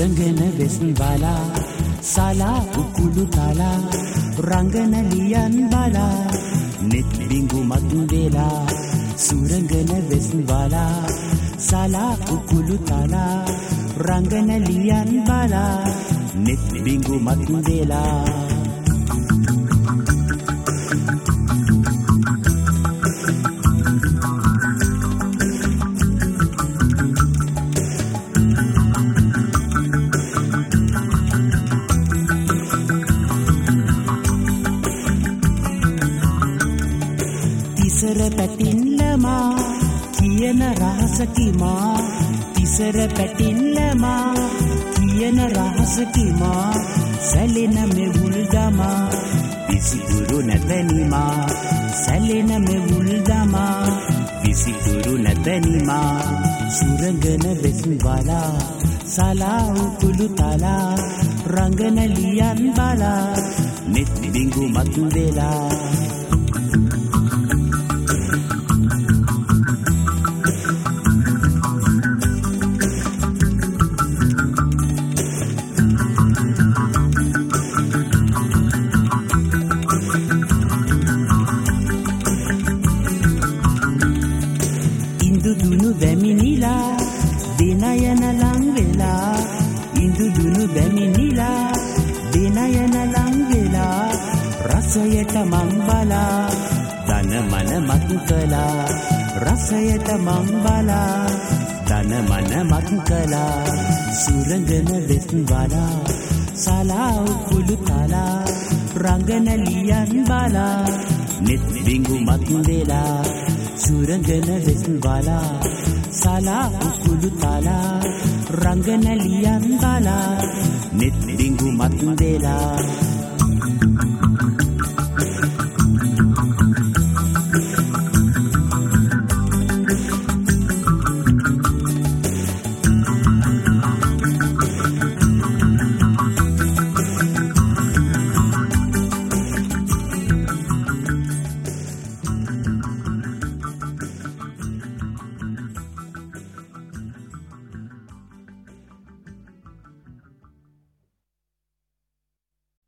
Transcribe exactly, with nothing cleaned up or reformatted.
සුරංගන වෙස්න් බලා සලා උකුළු තලා රංගන ලියන් බලා නෙත් බිංගු මත් වෙලා සුරංගන වෙස්න් බලා සලා උකුළු තලා රංගන ලියන් බලා නෙත් බිංගු මත් වෙලා තිසර පැටින්ලමා කියන රහසකිමා තිසර පැටින්ලමා කියන රහසකිමා සැලෙන මෙවුල් දමා විසිතුරු නැතැනිමා සැලෙන මෙවුල් දමා විසිතුරු නැතැනිමා සුරංගන වෙස්න් බලා සලා උකුළු තලා රංගන ලියන් බලා නෙත් බිංගු මත් වෙලා ඉන්දුදුනු බැමිනිලා දිනයන ලං වෙලා ඉන්දුදුනු බැමිනිලා දිනයන ලං වෙලා රසයට මං බලා ධන මන මත් කළා රසයට මං බලා ධන මන මත් කළා සුරංගන වෙස්න් බලා සලා උකුළු තලා රංගන ලියන් බලා නෙත් බිංගු මත් වෙලා සුරංගන වෙස්න් බලා සලා උකුළු තලා රංගන ලියන් බලා නෙත් බිංගු මත් වෙලා